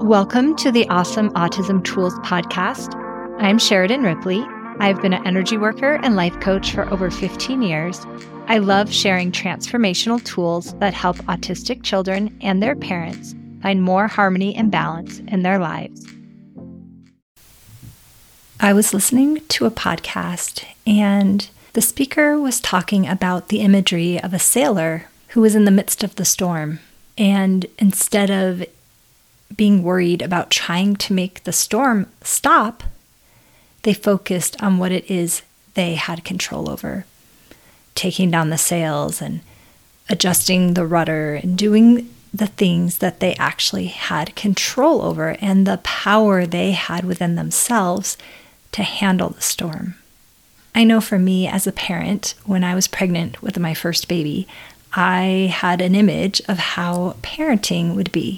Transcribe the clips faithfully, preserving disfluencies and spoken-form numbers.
Welcome to the Awesome Autism Tools podcast. I'm Sheridan Ripley. I've been an energy worker and life coach for over fifteen years. I love sharing transformational tools that help autistic children and their parents find more harmony and balance in their lives. I was listening to a podcast, and the speaker was talking about the imagery of a sailor who was in the midst of the storm. And instead of being worried about trying to make the storm stop, they focused on what it is they had control over, taking down the sails and adjusting the rudder and doing the things that they actually had control over and the power they had within themselves to handle the storm. I know for me as a parent, when I was pregnant with my first baby, I had an image of how parenting would be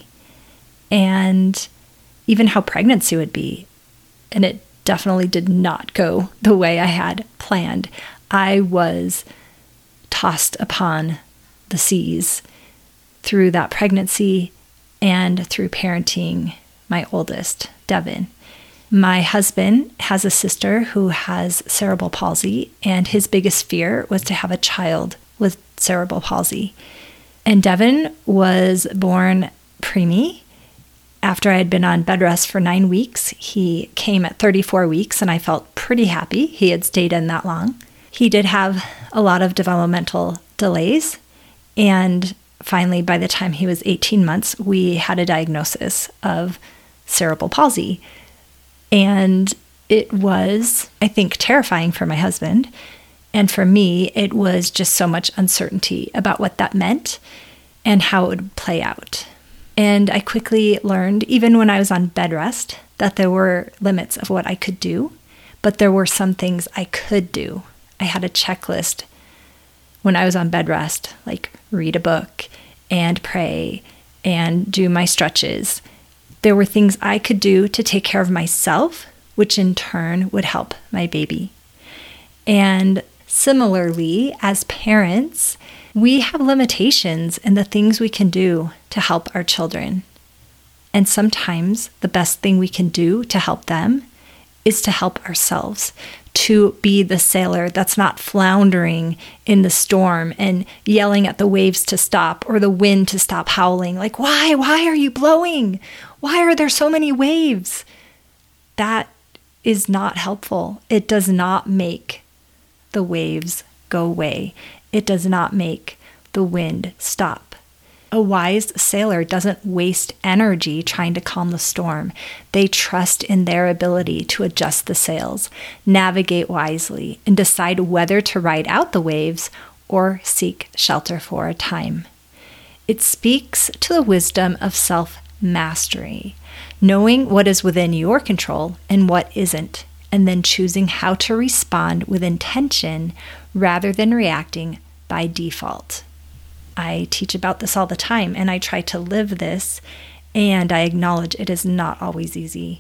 and even how pregnancy would be. And it definitely did not go the way I had planned. I was tossed upon the seas through that pregnancy and through parenting my oldest, Devin. My husband has a sister who has cerebral palsy, and his biggest fear was to have a child with cerebral palsy. And Devin was born preemie. After I had been on bed rest for nine weeks, he came at thirty-four weeks, and I felt pretty happy he had stayed in that long. He did have a lot of developmental delays, and finally, by the time he was eighteen months, we had a diagnosis of cerebral palsy. And it was, I think, terrifying for my husband. And for me, it was just so much uncertainty about what that meant and how it would play out. And I quickly learned, even when I was on bed rest, that there were limits of what I could do, but there were some things I could do. I had a checklist when I was on bed rest, like read a book and pray and do my stretches. There were things I could do to take care of myself, which in turn would help my baby. And similarly, as parents, we have limitations in the things we can do to help our children. And sometimes the best thing we can do to help them is to help ourselves, to be the sailor that's not floundering in the storm and yelling at the waves to stop or the wind to stop howling. Like, why? Why are you blowing? Why are there so many waves? That is not helpful. It does not make the waves go away. It does not make the wind stop. A wise sailor doesn't waste energy trying to calm the storm. They trust in their ability to adjust the sails, navigate wisely, and decide whether to ride out the waves or seek shelter for a time. It speaks to the wisdom of self-mastery, knowing what is within your control and what isn't, and then choosing how to respond with intention rather than reacting by default. I teach about this all the time, and I try to live this, and I acknowledge it is not always easy.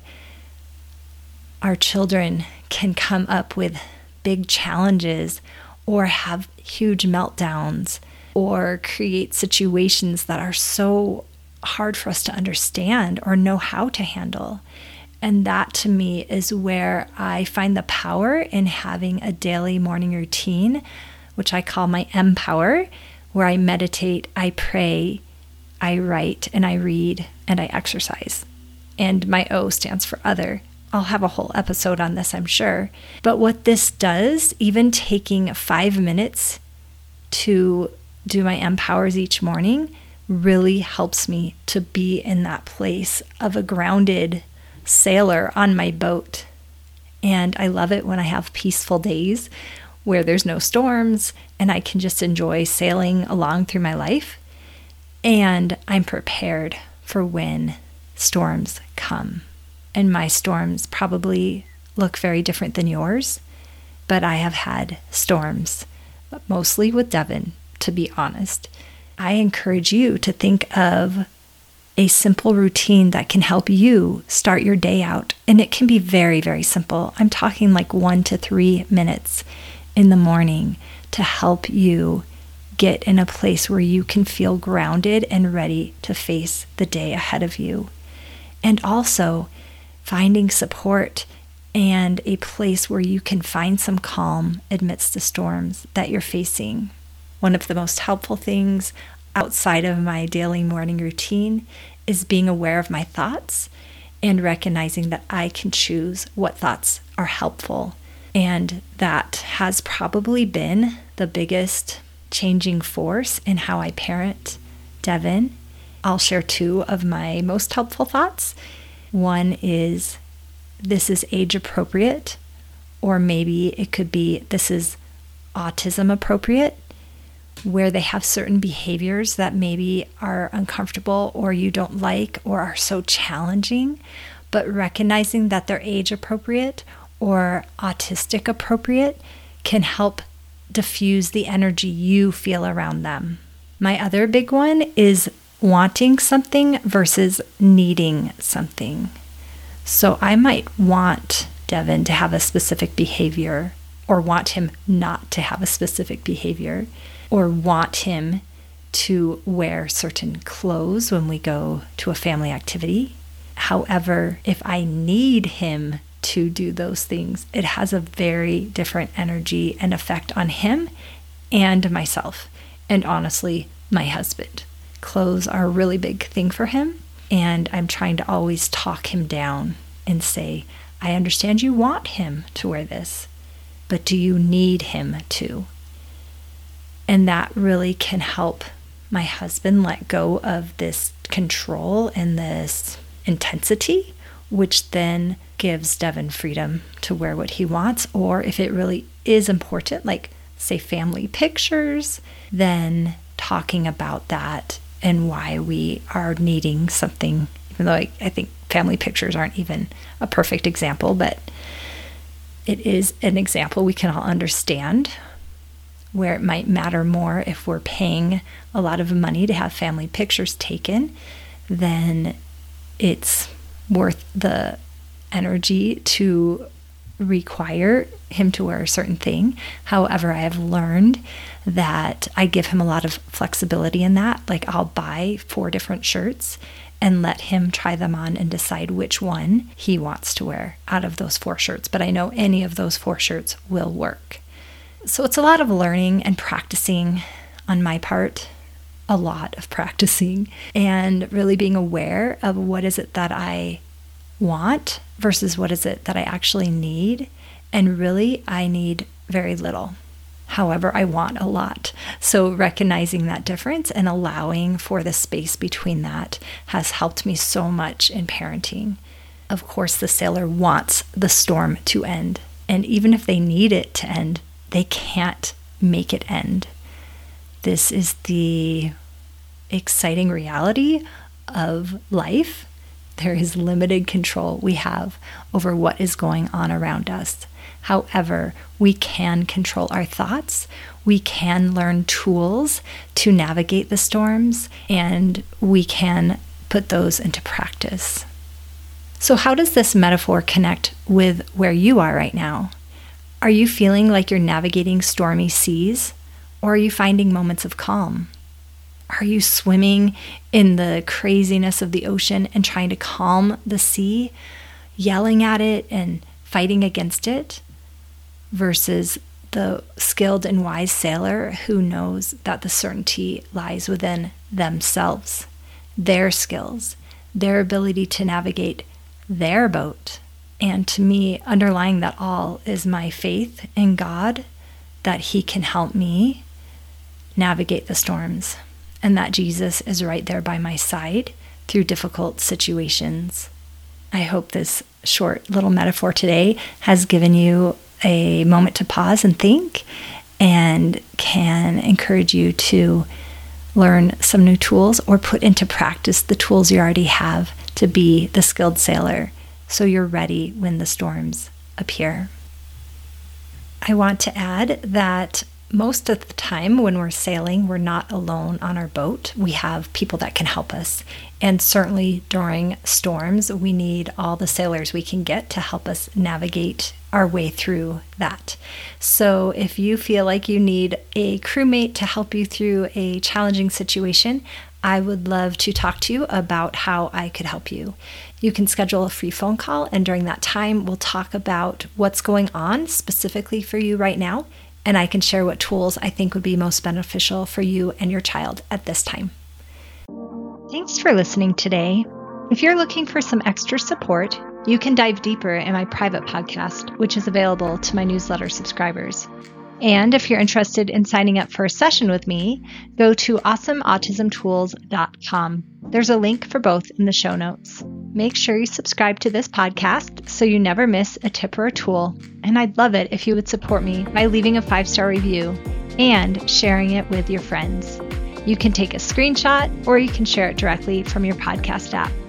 Our children can come up with big challenges or have huge meltdowns or create situations that are so hard for us to understand or know how to handle. And that to me is where I find the power in having a daily morning routine, which I call my M-Power, where I meditate, I pray, I write, and I read, and I exercise. And my O stands for other. I'll have a whole episode on this, I'm sure. But what this does, even taking five minutes to do my M-Powers each morning, really helps me to be in that place of a grounded sailor on my boat. And I love it when I have peaceful days where there's no storms and I can just enjoy sailing along through my life. And I'm prepared for when storms come. And my storms probably look very different than yours, but I have had storms, but mostly with Devin, to be honest. I encourage you to think of a simple routine that can help you start your day out. And it can be very, very simple. I'm talking like one to three minutes in the morning to help you get in a place where you can feel grounded and ready to face the day ahead of you. and also finding support and a place where you can find some calm amidst the storms that you're facing. One of the most helpful things outside of my daily morning routine is being aware of my thoughts and recognizing that I can choose what thoughts are helpful. And that has probably been the biggest changing force in how I parent Devin. I'll share two of my most helpful thoughts. One is, this is age appropriate, or maybe it could be, this is autism appropriate, where they have certain behaviors that maybe are uncomfortable or you don't like or are so challenging, but recognizing that they're age appropriate or autistic appropriate can help diffuse the energy you feel around them. My other big one is wanting something versus needing something. So I might want Devin to have a specific behavior, or want him not to have a specific behavior, or want him to wear certain clothes when we go to a family activity. However, if I need him to do those things, it has a very different energy and effect on him and myself, and honestly, my husband. Clothes are a really big thing for him, and I'm trying to always talk him down and say, I understand you want him to wear this, but do you need him to? And that really can help my husband let go of this control and this intensity, which then gives Devin freedom to wear what he wants. Or if it really is important, like say family pictures, then talking about that and why we are needing something, even though I, I think family pictures aren't even a perfect example, but it is an example we can all understand, where it might matter more if we're paying a lot of money to have family pictures taken, then it's worth the energy to require him to wear a certain thing. However, I have learned that I give him a lot of flexibility in that. Like, I'll buy four different shirts and let him try them on and decide which one he wants to wear out of those four shirts. But I know any of those four shirts will work. So it's a lot of learning and practicing on my part, a lot of practicing, and really being aware of what is it that I want versus what is it that I actually need. And really, I need very little. However, I want a lot. So recognizing that difference and allowing for the space between that has helped me so much in parenting. Of course, the sailor wants the storm to end. And even if they need it to end, they can't make it end. This is the exciting reality of life. There is limited control we have over what is going on around us. However, we can control our thoughts. We can learn tools to navigate the storms, and we can put those into practice. So how does this metaphor connect with where you are right now? Are you feeling like you're navigating stormy seas, or are you finding moments of calm? Are you swimming in the craziness of the ocean and trying to calm the sea, yelling at it and fighting against it, versus the skilled and wise sailor who knows that the certainty lies within themselves, their skills, their ability to navigate their boat? And to me, underlying that all is my faith in God, that He can help me navigate the storms, and that Jesus is right there by my side through difficult situations. I hope this short little metaphor today has given you a moment to pause and think, and can encourage you to learn some new tools or put into practice the tools you already have to be the skilled sailor, so you're ready when the storms appear. I want to add that most of the time when we're sailing, we're not alone on our boat. We have people that can help us. And certainly during storms, we need all the sailors we can get to help us navigate our way through that. So if you feel like you need a crewmate to help you through a challenging situation, I would love to talk to you about how I could help you. You can schedule a free phone call, and during that time, we'll talk about what's going on specifically for you right now, and I can share what tools I think would be most beneficial for you and your child at this time. Thanks for listening today. If you're looking for some extra support, you can dive deeper in my private podcast, which is available to my newsletter subscribers. And if you're interested in signing up for a session with me, go to awesome autism tools dot com. There's a link for both in the show notes. Make sure you subscribe to this podcast so you never miss a tip or a tool. And I'd love it if you would support me by leaving a five-star review and sharing it with your friends. You can take a screenshot or you can share it directly from your podcast app.